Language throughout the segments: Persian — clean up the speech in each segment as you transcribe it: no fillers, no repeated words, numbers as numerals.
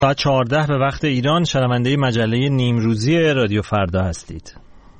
ساعت 14 به وقت ایران شنونده مجله نیمروزی رادیو فردا هستید.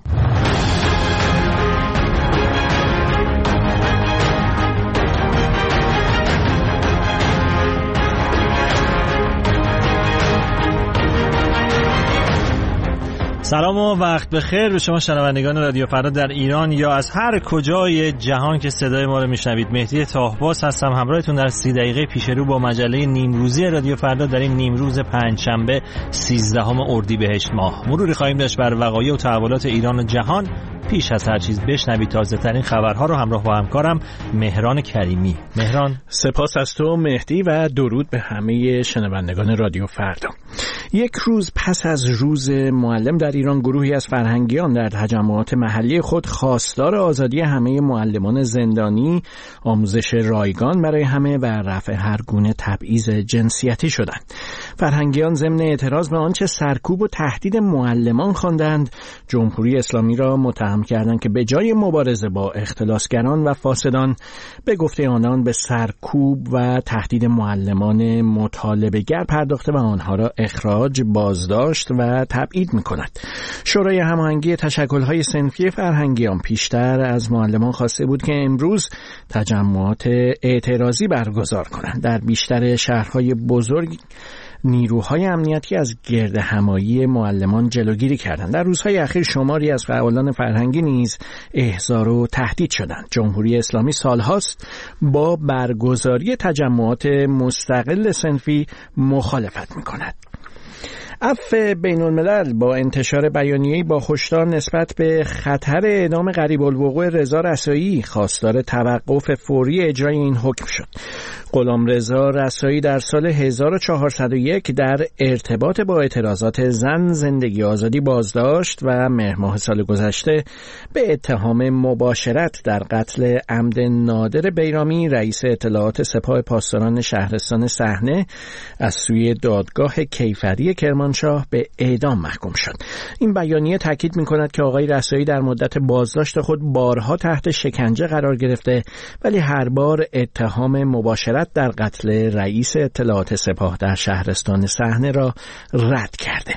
سلام و وقت بخیر به شما شنوندگان رادیو فردا در ایران یا از هر کجای جهان که صدای ما رو میشنوید. مهدی طاهباز هستم همراهتون در 30 دقیقه پیش رو با مجله نیمروزی رادیو فردا در این نیمروز پنجشنبه 13 اردیبهشت ماه. مروری خواهیم داشت بر وقایع و تحولات ایران و جهان. پیش از هر چیز بشنوید تازه ترین خبرها رو همراه با همکارم مهران کریمی. مهران، سپاس از تو مهدی و درود به همه شنوندگان رادیو فردا. یک روز پس از روز معلم در ایران، گروهی از فرهنگیان در تجمعات محلی خود خواستار آزادی همه معلمان زندانی، آموزش رایگان برای همه و رفع هر گونه تبعیض جنسیتی شدند. فرهنگیان ضمن اعتراض به آنچه سرکوب و تهدید معلمان خواندند، جمهوری اسلامی را متهم کردند که به جای مبارزه با اختلاسگران و فاسدان، به گفته آنان به سرکوب و تهدید معلمان مطالبه‌گر پرداخته و آنها را اخراج، بازداشت و تبعید می‌کند. شورای هماهنگی تشکل‌های صنفی فرهنگیان پیشتر از معلمان خواسته بود که امروز تجمعات اعتراضی برگزار کنند. در بیشتر شهرهای بزرگ نیروهای امنیتی از گردهمایی معلمان جلوگیری کردند. در روزهای اخیر شماری از فعالان فرهنگی نیز احضار و تهدید شدند. جمهوری اسلامی سالهاست با برگزاری تجمعات مستقل صنفی مخالفت می‌کند. عفو بین الملل با انتشار بیانیه‌ای با هشدار نسبت به خطر اعدام قریب الوقوع رضا رسایی خواستار توقف فوری اجرای این حکم شد. غلامرضا رسایی در سال 1401 در ارتباط با اعتراضات زن زندگی آزادی بازداشت و مهر ماه سال گذشته به اتهام مباشرت در قتل عمد نادر بیرامی رئیس اطلاعات سپاه پاسداران شهرستان صحنه از سوی دادگاه کیفری کرمانشاه به اعدام محکوم شد. این بیانیه تاکید می‌کند که آقای رسایی در مدت بازداشت خود بارها تحت شکنجه قرار گرفته، ولی هر بار اتهام مباشرت در قتل رئیس اطلاعات سپاه در شهرستان صحنه را رد کرده.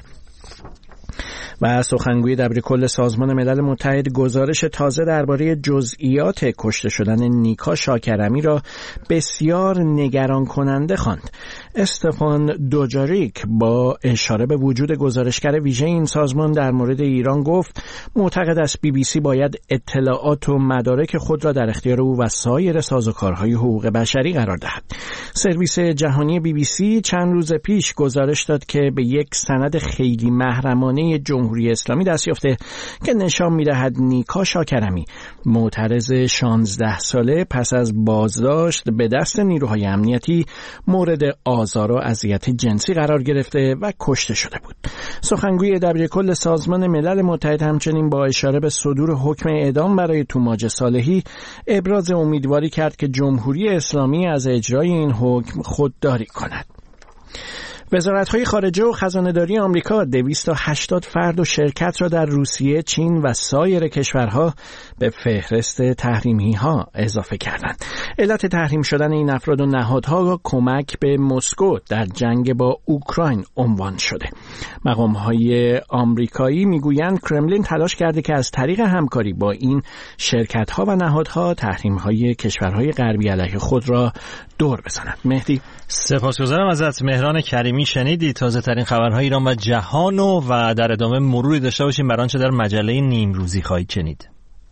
و سخنگوی دبیرکل سازمان ملل متحد گزارش تازه درباره جزئیات کشته شدن نیکا شاکرمی را بسیار نگران کننده خواند. استفان دوجاریک با اشاره به وجود گزارشگر ویژه این سازمان در مورد ایران گفت معتقد است BBC باید اطلاعات و مدارک خود را در اختیار او و سایر سازوکارهای حقوق بشری قرار دهد. سرویس جهانی BBC چند روز پیش گزارش داد که به یک سند خیلی محرمانه جمهوری اسلامی دست یافته که نشان می‌دهد نیکا شاکرمی معترض 16 ساله پس از بازداشت به دست نیروهای امنیتی مورد آزار و اذیت جنسی قرار گرفته و کشته شده بود. سخنگوی دبیرکل سازمان ملل متحد همچنین با اشاره به صدور حکم اعدام برای توماج صالحی ابراز امیدواری کرد که جمهوری اسلامی از اجرای این حکم خودداری کند. وزارت‌های خارجه و خزانه‌داری آمریکا 280 فرد و شرکت را در روسیه، چین و سایر کشورها به فهرست تحریمی‌ها اضافه کردند. علت تحریم شدن این افراد و نهادها کمک به مسکو در جنگ با اوکراین عنوان شده. مقام‌های آمریکایی میگویند کرملین تلاش کرده که از طریق همکاری با این شرکت‌ها و نهادها تحریم‌های کشورهای غربی علیه خود را دور بزنند. مهدی، سپاسگزارم ازت مهران کریمی. شنیدی تازه ترین خبرهای ایران و جهان و در ادامه مروری داشته باشیم بر آنچه در مجله نیمروزی خواهید شنید.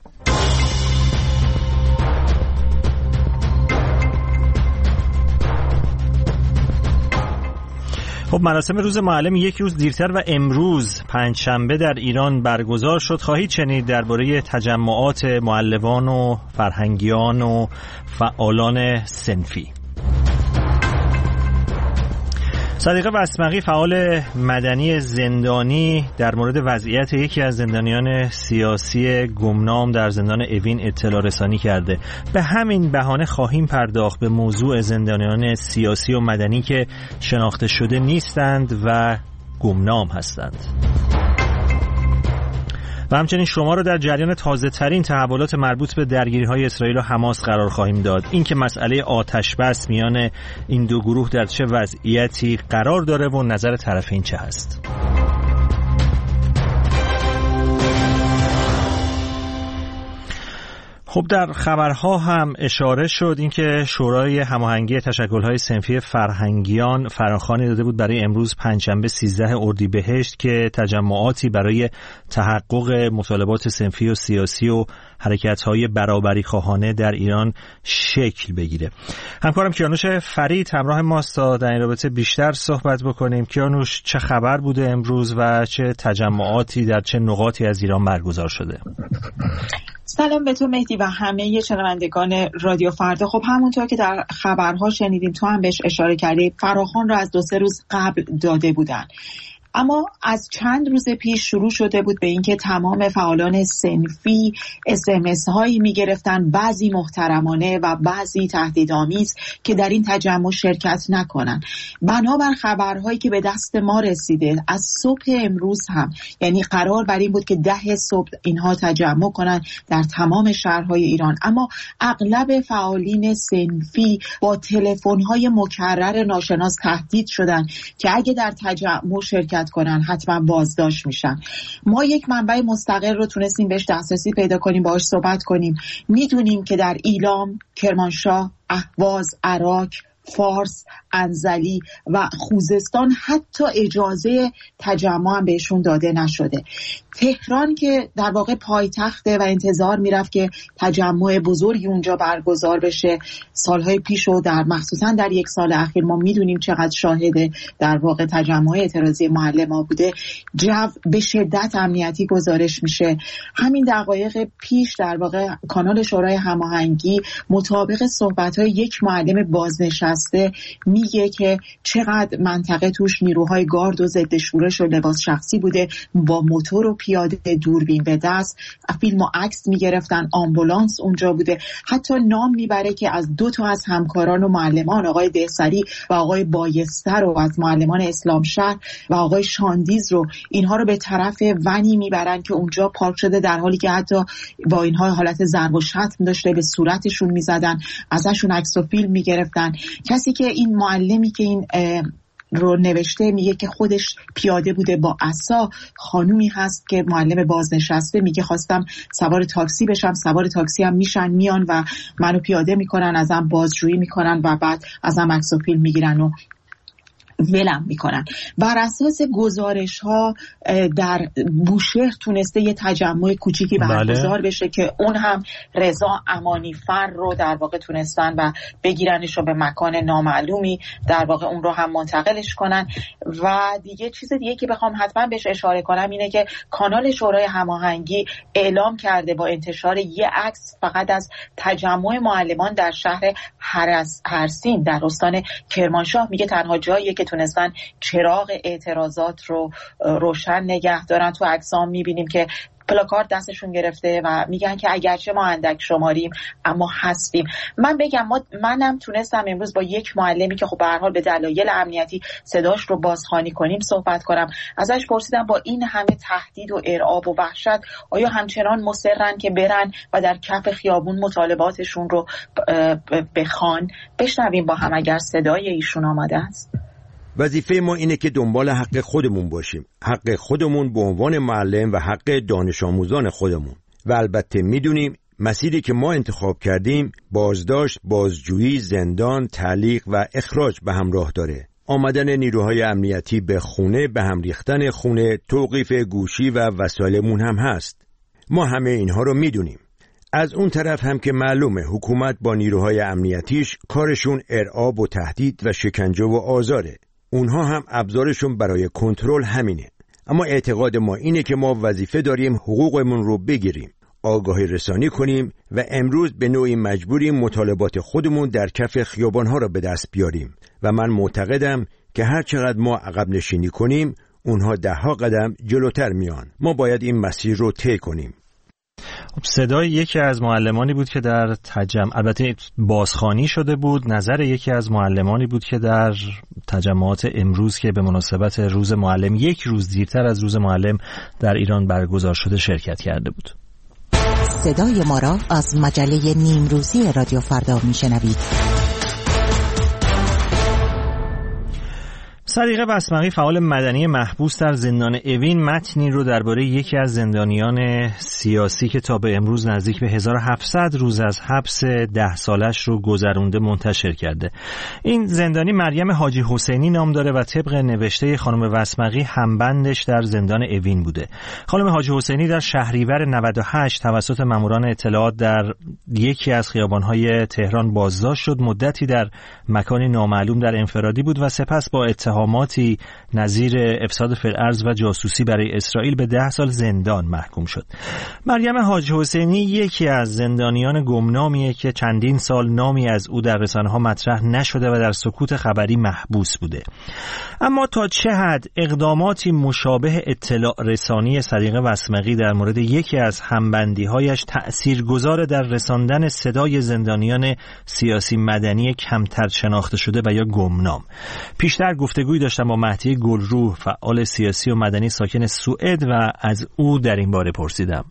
خب، مراسم روز معلم یک روز دیرتر و امروز پنجشنبه در ایران برگزار شد. خواهید شنید درباره تجمعات معلمان و فرهنگیان و فعالان صنفی. صدیقه بسمقی فعال مدنی زندانی در مورد وضعیت یکی از زندانیان سیاسی گمنام در زندان اوین اطلاع رسانی کرده. به همین بهانه خواهیم پرداخت به موضوع زندانیان سیاسی و مدنی که شناخته شده نیستند و گمنام هستند. و همچنین شما رو در جریان تازه ترین تحولات مربوط به درگیری‌های اسرائیل و حماس قرار خواهیم داد. این که مسئله آتش بس میان این دو گروه در چه وضعیتی قرار داره و نظر طرفین چه هست. خب در خبرها هم اشاره شد اینکه شورای هماهنگی تشکل‌های صنفی فرهنگیان فراخوانی داده بود برای امروز پنجشنبه 13 اردیبهشت که تجمعاتی برای تحقق مطالبات صنفی و سیاسی و حرکت‌های برابری خواهانه در ایران شکل بگیره. همکارم کیانوش فرید همراه ماست تا در این رابطه بیشتر صحبت بکنیم. کیانوش، چه خبر بوده امروز و چه تجمعاتی در چه نقاطی از ایران برگزار شده؟ سلام به تو مهدی و همه شنوندگان رادیو فردا. خب همونطور که در خبرها شنیدیم، تو هم بهش اشاره کردی، فراخوان رو از 2-3 روز قبل داده بودن. اما از چند روز پیش شروع شده بود به اینکه تمام فعالان صنفی SMS هایی می گرفتن، بعضی محترمانه و بعضی تهدیدآمیز، که در این تجمع شرکت نکنن. بنابر خبرهایی که به دست ما رسیده از صبح امروز هم، یعنی قرار بر این بود که 10 صبح اینها تجمع کنن در تمام شهرهای ایران، اما اغلب فعالین صنفی با تلفن‌های مکرر ناشناس تهدید شدن که اگه در تجمع شرکت کنن حتما بازداشت میشن. ما یک منبع مستقل رو تونستیم بهش دسترسی پیدا کنیم، باهاش صحبت کنیم. میدونیم که در ایلام، کرمانشاه، اهواز، عراق، فارس، انزلی و خوزستان حتی اجازه تجمع هم بهشون داده نشده. تهران که در واقع پایتخته و انتظار میرفت که تجمع بزرگی اونجا برگزار بشه سالهای پیش و در مخصوصا در یک سال اخیر ما میدونیم چقدر شاهد در واقع تجمع اعتراضی معلم‌ها بوده، جو به شدت امنیتی گزارش میشه. همین دقایق پیش در واقع کانال شورای هماهنگی مطابق صحبت‌های یک معلم بازنشسته میگه که چقدر منطقه توش نیروهای گارد و ضد شورش و لباس شخصی بوده، با موتور و پیاده، دوربین به دست، فیلم و عکس میگرفتن، آمبولانس اونجا بوده. حتی نام میبره که از 2 تا از همکاران و معلمان، آقای دهسری و آقای بایستر، و از معلمان اسلام شهر و آقای شاندیز رو، اینها رو به طرف ونی میبرن که اونجا پارک شده، در حالی که حتی با اینها حالت ضرب و شتم داشته، به صورتشون میزدن، ازشون عکس و فیلم میگرفتن. کسی که این معلمی که این رو نوشته میگه که خودش پیاده بوده با عصا. خانومی هست که معلم بازنشسته، میگه خواستم سوار تاکسی بشم، سوار تاکسی هم میشن، میان و منو پیاده میکنن، ازم بازجویی میکنن و بعد ازم عکس و فیلم میگیرن و ولم میکنن. بر اساس گزارش ها در بوشهر تونسته یه تجمع کوچیکی برگزار بشه که اون هم رضا امانی فر رو در واقع تونستن و بگیرنش رو به مکان نامعلومی، در واقع اون رو هم منتقلش کنن. و دیگه چیز دیگه که بخوام حتما بهش اشاره کنم اینه که کانال شورای هماهنگی اعلام کرده با انتشار یه عکس فقط از تجمع معلمان در شهر هرسین در استان کرمانشاه، میگه تنها جاییه که تونستن چراغ اعتراضات رو روشن نگه دارن. تو عکسام میبینیم که پلاکارد دستشون گرفته و میگن که اگرچه ما اندک شماریم اما هستیم. من بگم منم تونستم امروز با یک معلمی که خب به هر حال به دلایل امنیتی صداش رو بازخوانی کنیم صحبت کنم. ازش پرسیدم با این همه تهدید و ارعاب و وحشت آیا همچنان مصرن که برن و در کف خیابون مطالباتشون رو بخوان؟ بشنویم با هم اگر صدای ایشون آماده است. وظیفه ما اینه که دنبال حق خودمون باشیم، حق خودمون به عنوان معلم و حق دانش آموزان خودمون. و البته میدونیم مسیری که ما انتخاب کردیم بازداشت، بازجویی، زندان، تعلیق و اخراج به همراه داره. آمدن نیروهای امنیتی به خونه، به هم ریختن خونه، توقیف گوشی و وسایلمون هم هست. ما همه اینها رو میدونیم. از اون طرف هم که معلومه حکومت با نیروهای امنیتیش کارشون ارعاب و تهدید و شکنجه و آزاره. اونها هم ابزارشون برای کنترل همینه. اما اعتقاد ما اینه که ما وظیفه داریم حقوقمون رو بگیریم، آگاهی رسانی کنیم و امروز به نوعی مجبوریم مطالبات خودمون در کف خیابان‌ها رو به دست بیاریم و من معتقدم که هر چقدر ما عقب نشینی کنیم اونها 10 قدم جلوتر میان. ما باید این مسیر رو طی کنیم. صدای یکی از معلمانی بود که در البته بازخوانی شده بود، نظر یکی از معلمانی بود که در تجمعات امروز که به مناسبت روز معلم یک روز دیرتر از روز معلم در ایران برگزار شده شرکت کرده بود. صدای ما را از مجله نیمروزی رادیو فردا میشنوید. صدیقه بسمقی فعال مدنی محبوس در زندان اوین متنی رو درباره یکی از زندانیان سیاسی که تا به امروز نزدیک به 1700 روز از حبس 10 سالش رو گذرونده منتشر کرده. این زندانی مریم حاجی حسینی نام داره و طبق نوشته خانم بسمقی همبندش در زندان اوین بوده. خانم حاجی حسینی در شهریور 98 توسط ماموران اطلاعات در یکی از خیابان‌های تهران بازداشت شد. مدتی در مکانی نامعلوم در انفرادی بود و سپس با اتهاماتی نظیر افساد فی‌الارض و جاسوسی برای اسرائیل به 10 سال زندان محکوم شد. مریم حاجی حسینی یکی از زندانیان گمنامیه که چندین سال نامی از او در رسانه‌ها مطرح نشده و در سکوت خبری محبوس بوده. اما تا چه حد اقداماتی مشابه اطلاع رسانی صدیقه بسمقی در مورد یکی از همبندی‌هایش تأثیرگذار در رساندن صدای زندانیان سیاسی مدنی کمتر شناخته شده و یا گمنام؟ پیشتر گفتگویی داشتم با مهدی گلروح، فعال سیاسی و مدنی ساکن سوئد، و از او در این باره پرسیدم.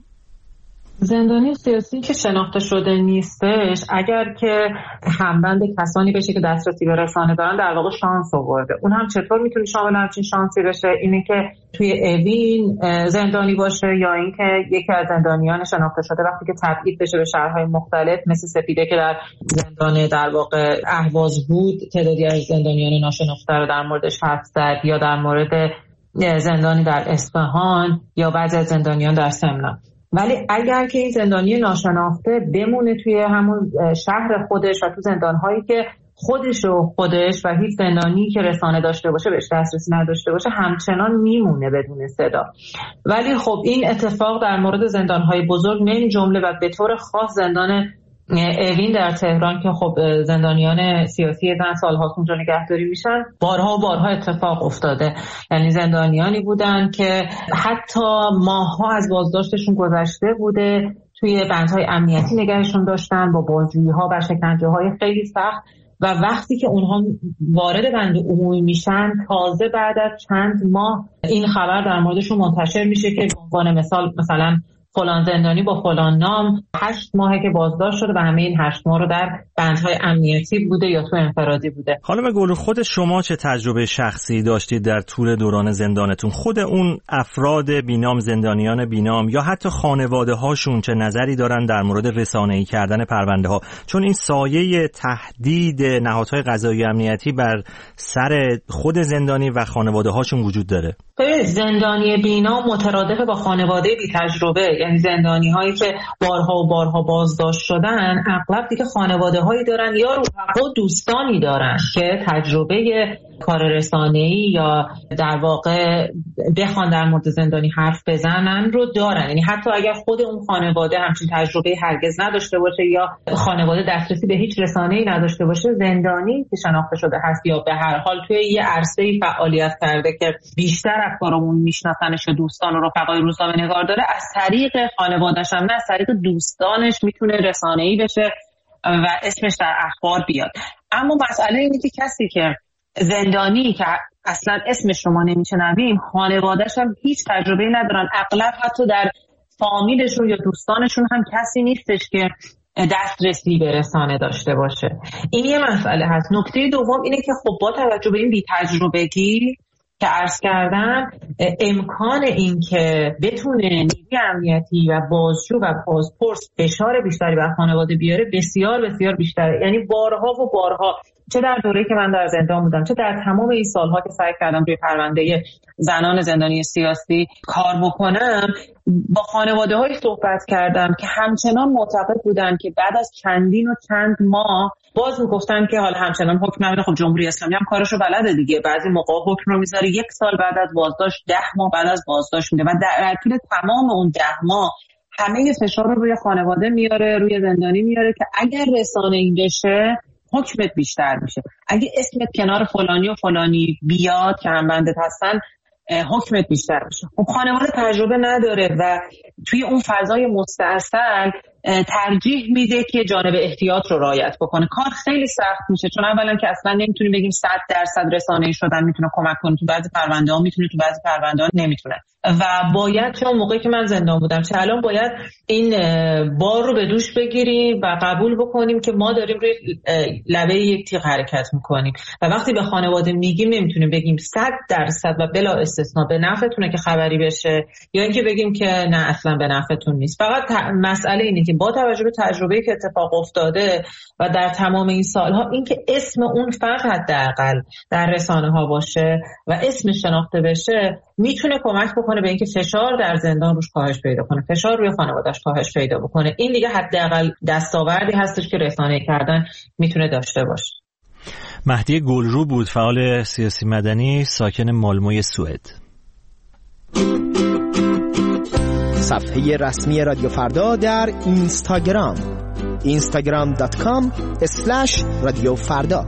زندانی سیاسی که شناخته شده نیستش اگر که همبند کسانی بشه که دسترسی به رسانه دارن در واقع شانس آورده. اون هم چطور میتونه شامل همچین شانسی بشه؟ اینه که توی اوین زندانی باشه یا اینکه یکی از زندانیان شناخته شده وقتی که تبعید بشه به شهرهای مختلف مثل سپیده که در زندان در واقع اهواز بود تعدادی از زندانیان ناشناخته رو در موردش حرف زد، یا در مورد زندانی در اصفهان یا بعضی از زندانیان در سمنان. ولی اگر که این زندانی ناشناخته بمونه توی همون شهر خودش و تو زندان‌هایی که خودش و هیچ زندانی که رسانه داشته باشه بهش دسترسی نداشته باشه همچنان میمونه بدون صدا. ولی خب این اتفاق در مورد زندان‌های بزرگ نه جمله و به طور خاص زندان اوین در تهران که خب زندانیان سیاسی زن سال‌هاست اونجا نگهداری میشن بارها و بارها اتفاق افتاده. یعنی زندانیانی بودن که حتی ماه‌ها از بازداشتشون گذشته بوده، توی بندهای امنیتی نگهشون داشتن با بازجویی‌ها و شکنجه‌های خیلی سخت، و وقتی که اونها وارد بند عمومی میشن تازه بعد از چند ماه این خبر در موردشون منتشر میشه که به عنوان مثلا فلان زندانی با فلان نام 8 ماهه که بازداشت شده و همه این 8 ماه رو در بندهای امنیتی بوده یا تو انفرادی بوده. خانم گلو، خود شما چه تجربه شخصی داشتید در طول دوران زندانتون؟ خود اون افراد بینام، زندانیان بینام یا حتی خانواده هاشون چه نظری دارن در مورد رسانه‌ای کردن پرونده ها؟ چون این سایه تهدید نهادهای قضایی امنیتی بر سر خود زندانی و خانواده هاشون وجود داره. زندانی بینام مترادف با خانواده بی تجربه، یعنی زندانی هایی که بارها و بارها بازداشت شدن اغلب دیگه خانواده هایی دارن یا رفقا و دوستانی دارن که تجربه کار رسانه‌ای یا در واقع بخوان در مورد زندانی حرف بزنن رو دارن. یعنی حتی اگر خود اون خانواده همچین تجربه هرگز نداشته باشه یا خانواده دسترسی به هیچ رسانه‌ای نداشته باشه، زندانی که شناخته شده هست یا به هر حال توی یه عرصه‌ای فعالیت کرده که بیشتر افکارمون میشناسنش و دوستان و رفقای روزنامه‌نگار داره، از طریق خانواده‌اش هم نه از طریق دوستانش میتونه رسانه‌ای بشه و اسمش در اخبار بیاد. اما مسئله اینه که کسی که زندانی که اصلا اسمش رو ما نمیشنویم خانواده‌اش هم هیچ تجربه‌ای ندارن، اغلب حتی در فامیلشون یا دوستانشون هم کسی نیستش که دسترسی به رسانه داشته باشه. این یه مسئله هست. نکته دوم اینه که خب با توجه به این بی‌تجربگی که عرض کردم، امکان این که بتونه نیروی امنیتی و بازجو و بازپرس فشار بیشتری بر خانواده بیاره بسیار بسیار بیشتره. یعنی بارها و بارها، چه در دوره‌ای که من در زندان بودم چه در تمام این سالها که سعی کردم روی پرونده زنان زندانی سیاسی کار بکنم، با خانواده‌های صحبت کردم که همچنان معتقد بودن که بعد از چندین و چند ماه باز میگفتن که حالا همچنان حکم نمیده. خب جمهوری اسلامی هم کارشو بلده دیگه، بعضی موقع حکم رو میذاره 1 سال بعد از بازداشت، 10 ماه بعد از بازداشت میده و در طول تمام اون 10 ماه همه فشار رو روی خانواده میاره، روی زندانی میاره که اگر رسانه‌ای بشه حکمت بیشتر میشه، اگه اسمت کنار فلانی و فلانی بیاد که هم بندت هستن حکمت بیشتر بشه. خب خانواده تجربه نداره و توی اون فضای مستعصل ترجیح میده که جانب احتیاط رو رعایت بکنه. کار خیلی سخت میشه، چون اولا که اصلا نمیتونیم بگیم 100% رسانه‌ای شدن میتونه کمک کنه، تو بعضی پرونده‌ها میتونه، تو بعضی پرونده‌ها نمیتونه و باید چون موقعی که من زندان بودم چه الان باید این بار رو به دوش بگیریم و قبول بکنیم که ما داریم روی لبه یک تیغ حرکت میکنیم و وقتی به خانواده میگیم نمیتونیم بگیم 100% و بلا استثنا به نفعتونه که خبری بشه یا اینکه بگیم که نه اصلا به نفعتون نیست. فقط مسئله اینه که با توجه به تجربه‌ای که اتفاق افتاده و در تمام این سالها اینکه اسم اون فرد حداقل در رسانه‌ها باشه و اسمش شناخته بشه میتونه کمک بکنه به اینکه فشار در زندان روش کاهش پیدا کنه، فشار روی خانواده‌اش کاهش پیدا بکنه. این دیگه حداقل دستاوردی هستش که رسانه‌ای کردن میتونه داشته باشه. مهدی گلرو بود، فعال سیاسی مدنی، ساکن مالموی سوئد. صفحه رسمی رادیو فردا در اینستاگرام instagram.com/رادیو فردا.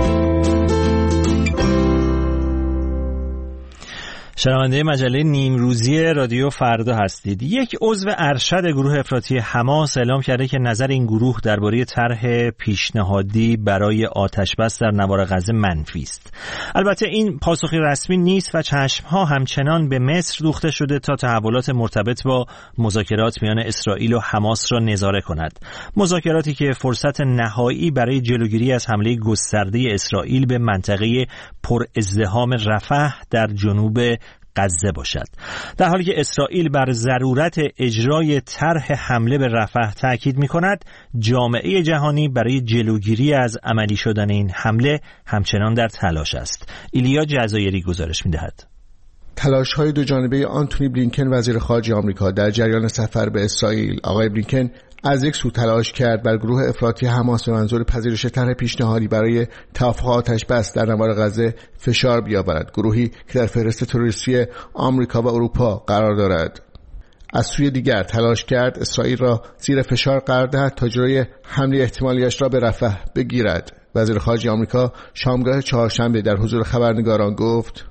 شنونده مجله نیمروزی رادیو فردا هستید. یک عضو ارشد گروه افراطی حماس اعلام کرده که نظر این گروه درباره طرح پیشنهادی برای آتش‌بس در نوار غزه منفی است. البته این پاسخی رسمی نیست و چشم‌ها همچنان به مصر دوخته شده تا تحولات مرتبط با مذاکرات میان اسرائیل و حماس را نظاره کند. مذاکراتی که فرصت نهایی برای جلوگیری از حمله گسترده اسرائیل به منطقه پر ازدحام رفح در جنوب غزه باشد. در حالی که اسرائیل بر ضرورت اجرای طرح حمله به رفح تاکید می‌کند، جامعه جهانی برای جلوگیری از عملی شدن این حمله همچنان در تلاش است. ایلیا جزایری گزارش می‌دهد. تلاش‌های دو جانبه آنتونی بلینکن وزیر خارجه آمریکا در جریان سفر به اسرائیل. آقای بلینکن از یک سو تلاش کرد بر گروه افراطی حماس به منظور پذیرش طرح پیشنهادی برای توافق آتش‌بس در نوار غزه فشار بیاورد، گروهی که در فهرست تروریستی آمریکا و اروپا قرار دارد. از سوی دیگر تلاش کرد اسرائیل را زیر فشار قرار دهد تا جلوی حمله احتمالیش را به رفح بگیرد. وزیر خارجه آمریکا شامگاه چهارشنبه در حضور خبرنگاران گفت: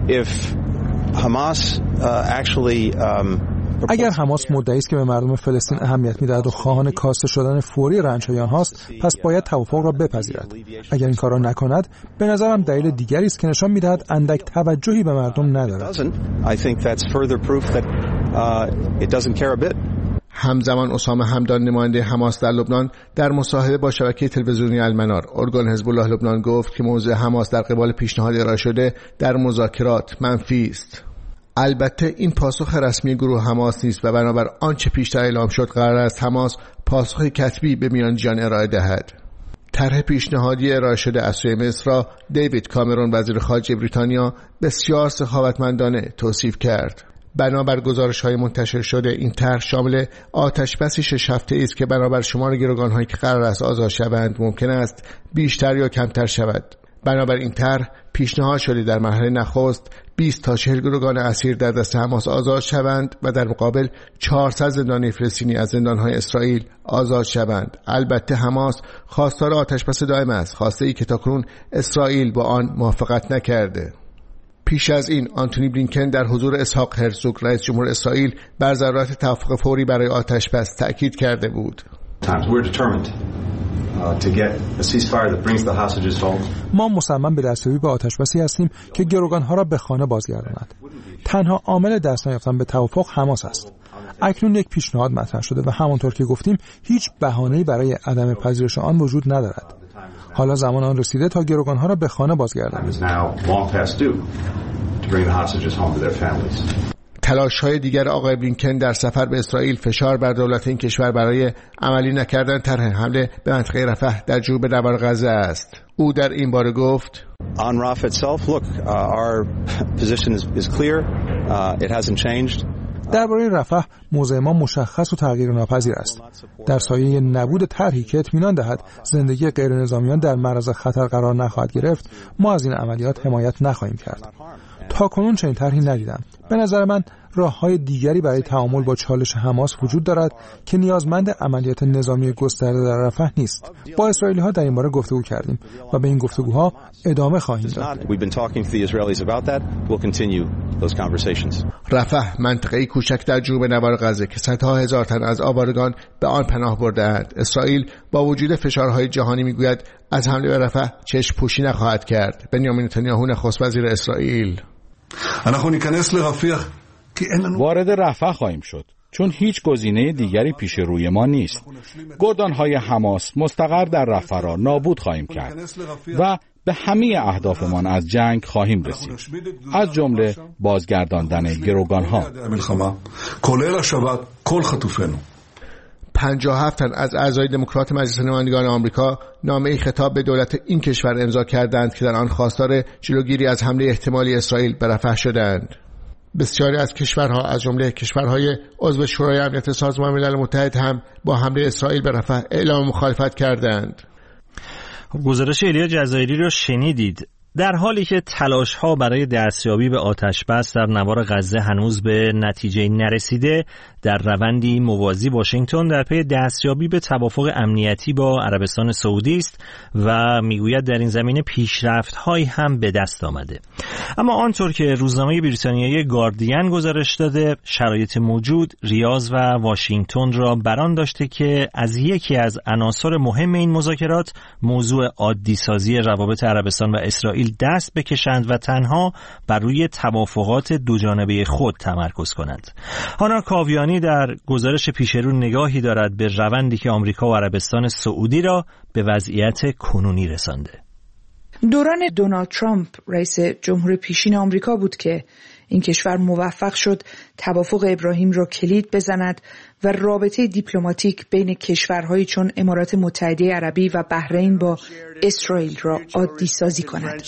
اگر حماس مدعی است که به مردم فلسطین اهمیت می‌دهد و خواهان کاسته شدن فوری رنج‌های آنهاست، پس باید توافق را بپذیرد. اگر این کار را نکند، به نظرم دلیل دیگری است که نشان می‌دهد اندک توجهی به مردم ندارد. همزمان اسامه همدان نماینده حماس در لبنان در مصاحبه با شبکه تلویزیونی المنار ارگان حزب الله لبنان گفت که موضع حماس در قبال پیشنهاد ارائه شده در مذاکرات منفی است. البته این پاسخ رسمی گروه حماس نیست و بنابر آنچه پیشتر اعلام شد قرار است حماس پاسخ کتبی به میانجیان ارائه دهد. طرح پیشنهادی ارائه شده از سوی مصر را دیوید کامرون وزیر خارجه بریتانیا بسیار سخاوتمندانه توصیف کرد. بنابر گزارش‌های منتشر شده این طرح شامل آتش‌بسی 6 هفته‌ای است که بنابر شمار گروگان‌هایی که قرار است آزاد شوند ممکن است بیشتر یا کمتر شود. بنابر این طرح پیشنهاد شده در مرحله نخست 20 تا 40 گروگان اسیر در دست حماس آزاد شوند و در مقابل 400 زندانی فلسطینی از زندان‌های اسرائیل آزاد شوند. البته حماس خواستار آتش‌بس دائم است، خواسته‌ای که تاکنون اسرائیل با آن موافقت نکرده. پیش از این آنتونی بلینکن در حضور اسحاق هرزوگ رئیس جمهور اسرائیل بر ضرورت توافق فوری برای آتش‌بس تأکید کرده بود. ما مصمم به دستیابی به آتش‌بسی هستیم که گروگان‌ها را به خانه بازگرداند. تنها عامل دست نیافتن به توافق حماس است. اکنون یک پیشنهاد مطرح شده و همانطور که گفتیم هیچ بهانه‌ای برای عدم پذیرش آن وجود ندارد. حالا زمان آن رسیده تا گروگان‌ها را به خانه بازگردانیم. تلاش‌های دیگر آقای بلینکن در سفر به اسرائیل فشار بر دولت این کشور برای عملی نکردن طرح حمله به منطقه رفح در جنوب نوار غزه است. او در این باره گفت: On Rafah itself, look, our position is clear. It hasn't changed. درباره رفح موضع ما مشخص و تغییر ناپذیر است. در سایه نبود طرحی که اطمینان دهد زندگی غیر نظامیان در معرض خطر قرار نخواهد گرفت، ما از این عملیات حمایت نخواهیم کرد. تاکنون چنین طرحی ندیدم. به نظر من راه‌های دیگری برای تعامل با چالش حماس وجود دارد که نیازمند عملیات نظامی گسترده در رفح نیست. با اسرائیلی‌ها در این باره گفتگو کردیم و به این گفتگوها ادامه خواهیم داد. رفح منطقه‌ای کوچک در جنوب نوار غزه که صدها هزار تن از آوارگان به آن پناه برده‌اند. اسرائیل با وجود فشارهای جهانی میگوید از حمله به رفح چشم پوشی نخواهد کرد. بنیامین نتانیاهو نخست وزیر اسرائیل: وارد رفح خواهیم شد چون هیچ گزینه دیگری پیش روی ما نیست. گردانهای حماس مستقر در رفح را نابود خواهیم کرد و به همه اهدافمان از جنگ خواهیم رسید، از جمله بازگرداندن گروگانها. 57 تن از اعضای دموکرات مجلس نمایندگان آمریکا نامه‌ای خطاب به دولت این کشور امضا کردند که در آن خواستار جلوگیری از حمله احتمالی اسرائیل به رفح شدند. بسیاری از کشورها از جمله کشورهای عضو شورای امنیت سازمان ملل متحد هم با حمله اسرائیل به رفح اعلام مخالفت کردند. گزارش ایلیا جزایری رو شنیدید. در حالی که تلاش‌ها برای دستیابی به آتش‌بس در نوار غزه هنوز به نتیجه نرسیده، در روندی موازی واشنگتن در پی دستیابی به توافق امنیتی با عربستان سعودی است و میگوید در این زمینه پیشرفت‌هایی هم به دست آمده. اما آنطور که روزنامه بریتانیایی گاردین گزارش داده، شرایط موجود ریاض و واشنگتن را بران داشته که از یکی از عناصر مهم این مذاکرات، موضوع عادی سازی روابط عربستان و اسرائیل، دست بکشند و تنها بر روی توافقات دوجانبه خود تمرکز کنند. هانا کاویانی در گزارش پیشرو نگاهی دارد به روندی که آمریکا و عربستان سعودی را به وضعیت کنونی رسانده. دوران دونالد ترامپ رئیس جمهور پیشین آمریکا بود که این کشور موفق شد توافق ابراهیم را کلید بزند و رابطه دیپلماتیک بین کشورهایی چون امارات متحده عربی و بحرین با اسرائیل را عادی سازی کند.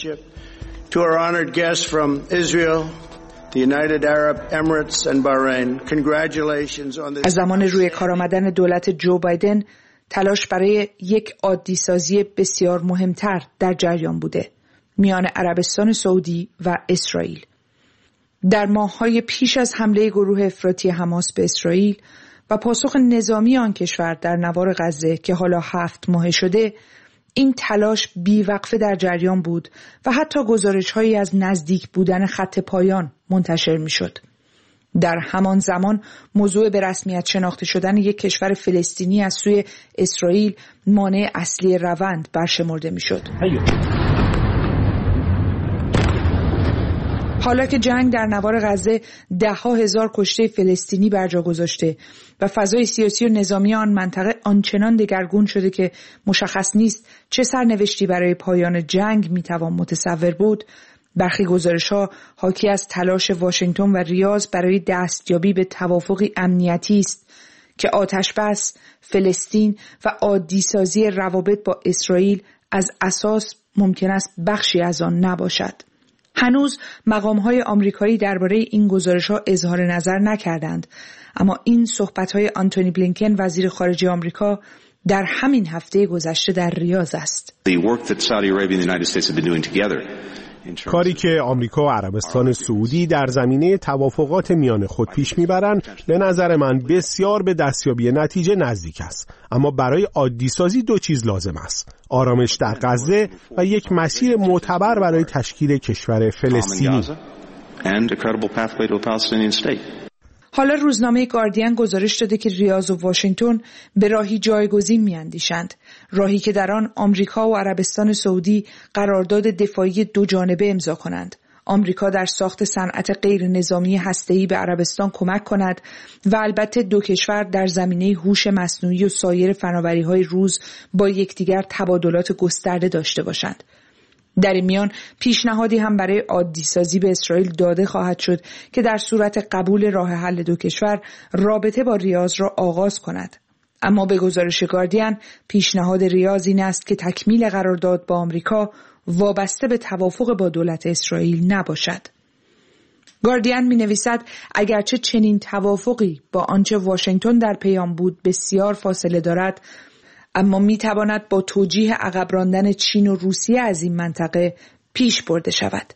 از زمان روی کار آمدن دولت جو بایدن، تلاش برای یک عادی سازی بسیار مهمتر در جریان بوده میان عربستان سعودی و اسرائیل. در ماه‌های پیش از حمله گروه افراطی حماس به اسرائیل و پاسخ نظامی آن کشور در نوار غزه که حالا 7 ماه شده، این تلاش بیوقفه در جریان بود و حتی گزارش‌هایی از نزدیک بودن خط پایان منتشر می‌شد. در همان زمان موضوع به رسمیت شناخته شدن یک کشور فلسطینی از سوی اسرائیل مانع اصلی روند برشمرده می‌شد. حالا که جنگ در نوار غزه 10,000 کشته فلسطینی بر جا گذاشته و فضای سیاسی و نظامی آن منطقه آنچنان دگرگون شده که مشخص نیست چه سرنوشتی برای پایان جنگ میتوان متصور بود، برخی گزارش‌ها حاکی از تلاش واشنگتن و ریاض برای دستیابی به توافقی امنیتی است که آتش‌بس، فلسطین و عادی سازی روابط با اسرائیل از اساس ممکن است بخشی از آن نباشد. هنوز مقام‌های آمریکایی درباره این گزارش‌ها اظهار نظر نکردند، اما این صحبت‌های آنتونی بلینکن وزیر خارجه آمریکا در همین هفته گذشته در ریاض است. کاری که آمریکا و عربستان سعودی در زمینه توافقات میان خود پیش میبرند به نظر من بسیار به دستیابی نتیجه نزدیک است، اما برای عادی سازی 2 چیز لازم است: آرامش در غزه و یک مسیر معتبر برای تشکیل کشور فلسطینی. حالا روزنامه گاردین گزارش داده که ریاض و واشنگتن به راهی جایگزین می‌اندیشند، راهی که در آن آمریکا و عربستان سعودی قرارداد دفاعی 2 جانبه امضا کنند. آمریکا در ساخت صنعت غیر نظامی هسته‌ای به عربستان کمک کند و البته 2 کشور در زمینه هوش مصنوعی و سایر فناوری‌های روز با یکدیگر تبادلات گسترده داشته باشند. در این میان پیشنهادی هم برای عادی سازی به اسرائیل داده خواهد شد که در صورت قبول راه حل 2 کشور رابطه با ریاض را آغاز کند. اما به گزارش گاردین پیشنهاد ریاض این است که تکمیل قرارداد با آمریکا وابسته به توافق با دولت اسرائیل نباشد. گاردین می نویسد اگرچه چنین توافقی با آنچه واشنگتن در پیام بود بسیار فاصله دارد، اما می تواند با توجیه عقب راندن چین و روسیه از این منطقه پیش برده شود.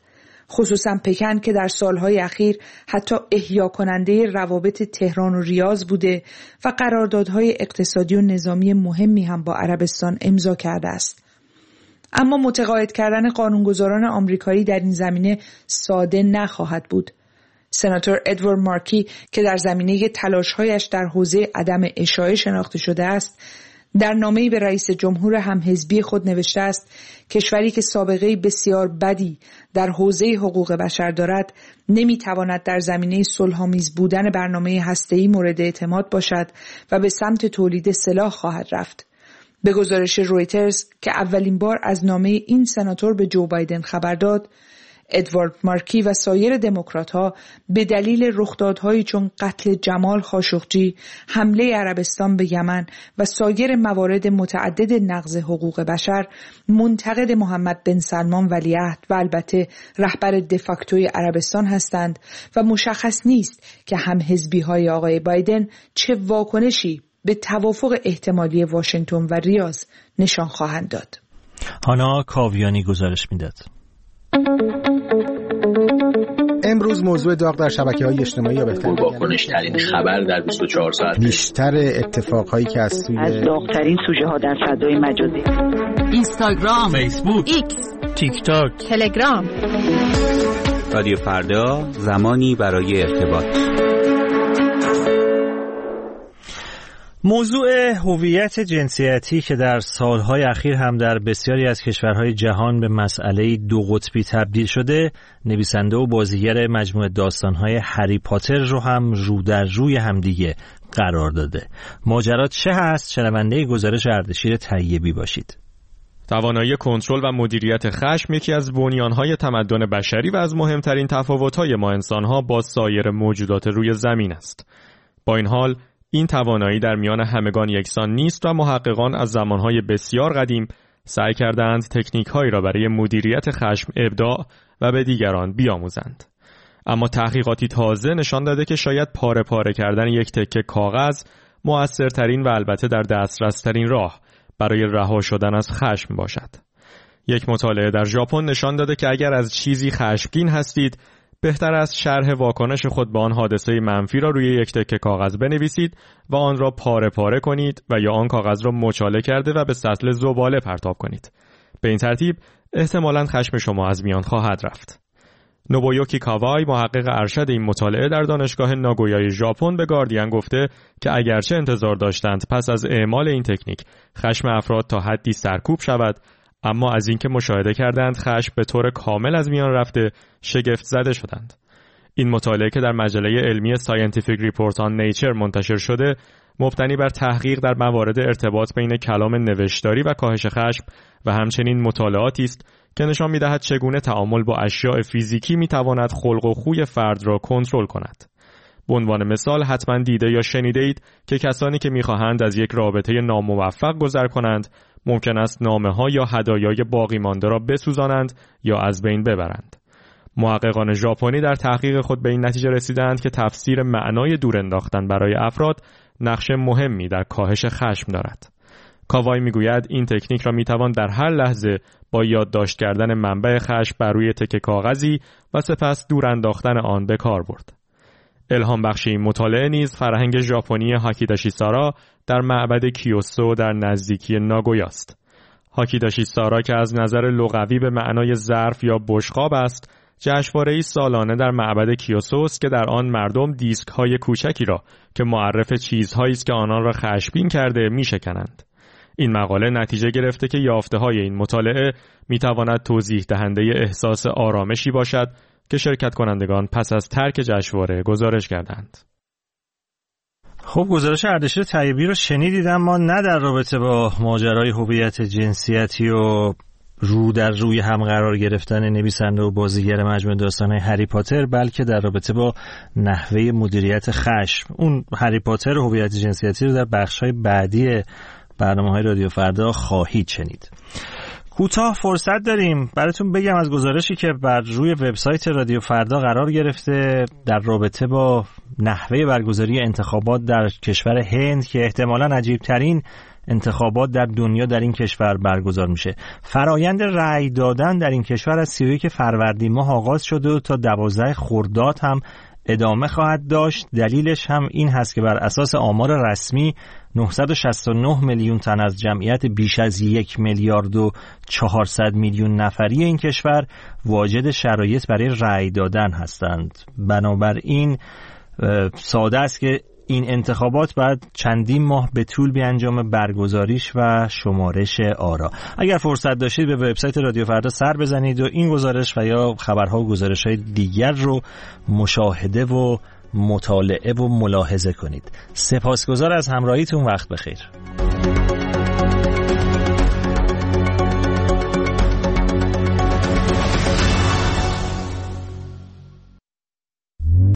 خصوصا پکن که در سالهای اخیر حتی احیا کننده روابط تهران و ریاض بوده و قراردادهای اقتصادی و نظامی مهمی هم با عربستان امضا کرده است. اما متقاعد کردن قانونگذاران آمریکایی در این زمینه ساده نخواهد بود. سناتور ادوارد مارکی که در زمینه تلاش‌هایش در حوزه عدم اشاعه شناخته شده است، در نامه‌ای به رئیس جمهور همحزبی خود نوشته است کشوری که سابقه بسیار بدی در حوزه حقوق بشر دارد نمی‌تواند در زمینه صلح‌آمیز بودن برنامه هسته‌ای مورد اعتماد باشد و به سمت تولید سلاح خواهد رفت. به گزارش رویترز که اولین بار از نامه این سناتور به جو بایدن خبر داد، ادوارد مارکی و سایر دموکرات‌ها به دلیل رخدادهایی چون قتل جمال خاشقجی، حمله عربستان به یمن و سایر موارد متعدد نقض حقوق بشر منتقد محمد بن سلمان ولیعهد و البته رهبر دفاکتوی عربستان هستند و مشخص نیست که همحزبی‌های آقای بایدن چه واکنشی به توافق احتمالی واشنگتن و ریاض نشان خواهند داد. هانا کاویانی گزارش میداد. امروز موضوع داغ در شبکه‌های اجتماعی یا بهتر واکنش‌ترین خبر در 24 ساعت، بیشتر اتفاقهایی که از داغ‌ترین سوژه‌ها در فضای مجازی، اینستاگرام، فیسبوک، ایکس، تیک تاک، تلگرام. رادیو فردا، زمانی برای ارتباط. موضوع هویت جنسیتی که در سالهای اخیر هم در بسیاری از کشورهای جهان به مسئله دو قطبی تبدیل شده، نویسنده و بازیگر مجموعه داستانهای هری پاتر رو هم رو در روی همدیگه قرار داده. ماجرا چه هست؟ شنونده گزارش اردشیر طیبی باشید. توانایی کنترل و مدیریت خشم یکی از بنیانهای تمدن بشری و از مهمترین تفاوت‌های ما انسان‌ها با سایر موجودات روی زمین است. با این حال این توانایی در میان همگان یکسان نیست و محققان از زمانهای بسیار قدیم سعی کردند تکنیک‌هایی را برای مدیریت خشم ابداع و به دیگران بیاموزند. اما تحقیقاتی تازه نشان داده که شاید پاره پاره کردن یک تکه کاغذ مؤثرترین و البته در دسترس‌ترین راه برای رها شدن از خشم باشد. یک مطالعه در ژاپن نشان داده که اگر از چیزی خشمگین هستید، بهتر است شرح واکنش خود به آن حادثه منفی را روی یک تکه کاغذ بنویسید و آن را پاره پاره کنید و یا آن کاغذ را مچاله کرده و به سطل زباله پرتاب کنید. به این ترتیب احتمالاً خشم شما از میان خواهد رفت. نوبویوکی کاوای، محقق ارشد این مطالعه در دانشگاه ناگویای ژاپن، به گاردین گفته که اگرچه انتظار داشتند پس از اعمال این تکنیک خشم افراد تا حدی سرکوب شود، اما از اینکه مشاهده کردند خشم به طور کامل از میان رفته، شگفت زده شدند. این مطالعه که در مجله علمی Scientific Report on Nature منتشر شده، مبتنی بر تحقیق در موارد ارتباط بین کلام نوشتاری و کاهش خشم و همچنین مطالعاتی است که نشان می‌دهد چگونه تعامل با اشیاء فیزیکی می‌تواند خلق و خوی فرد را کنترل کند. به عنوان مثال حتما دیده یا شنیده اید که کسانی که می‌خواهند از یک رابطه ناموفق گذر کنند، ممکن است نامه‌ها یا هدایای باقی مانده را بسوزانند یا از بین ببرند. محققان ژاپنی در تحقیق خود به این نتیجه رسیدند که تفسیر معنای دور انداختن برای افراد نقش مهمی در کاهش خشم دارد. کاوای میگوید این تکنیک را میتوان در هر لحظه با یادداشت کردن منبع خشم بر روی تکه کاغذی و سپس دور انداختن آن به کار برد. الهام بخش این مطالعه نیز فرهنگ ژاپنی هاکیداشی سارا در معبد کیوسو در نزدیکی ناگویا است. هاکیداشی سارا که از نظر لغوی به معنای ظرف یا بشقاب است، جشنواره‌ای سالانه در معبد کیوسو است که در آن مردم دیسک‌های کوچکی را که معرف چیزهایی است که آنان را خشمگین کرده می‌شکنند. این مقاله نتیجه گرفته که یافته‌های این مطالعه می‌تواند توضیح دهنده احساس آرامشی باشد که شرکت کنندگان پس از ترک جشنواره گزارش کردند. خب گزارش اردشیر طیبی رو شنیدید، اما نه در رابطه با ماجرای هویت جنسیتی و رو در روی هم قرار گرفتن نویسنده و بازیگر مجموعه داستان‌های هری پاتر، بلکه در رابطه با نحوه مدیریت خشم. اون هری پاتر و هویت جنسیتی رو در بخش‌های بعدی برنامه‌های رادیو فردا خواهید شنید. کوتاه فرصت داریم براتون بگم از گزارشی که بر روی وبسایت رادیو فردا قرار گرفته در رابطه با نحوه برگزاری انتخابات در کشور هند که احتمالاً عجیب‌ترین انتخابات در دنیا در این کشور برگزار میشه. فرایند رأی دادن در این کشور از 31 فروردین ماه آغاز شده و تا 12 خرداد هم ادامه خواهد داشت. دلیلش هم این هست که بر اساس آمار رسمی 969 میلیون تن از جمعیت بیش از 1 میلیارد و 400 میلیون نفری این کشور واجد شرایط برای رأی دادن هستند. بنابراین ساده است که این انتخابات بعد چندین ماه به طول بیانجام برگزاریش و شمارش آرا. اگر فرصت داشتید به وبسایت رادیو فردا سر بزنید و این گزارش و یا خبرها و گزارش‌های دیگر رو مشاهده و مطالعه و ملاحظه کنید. سپاسگزار از همراهیتون. وقت بخیر.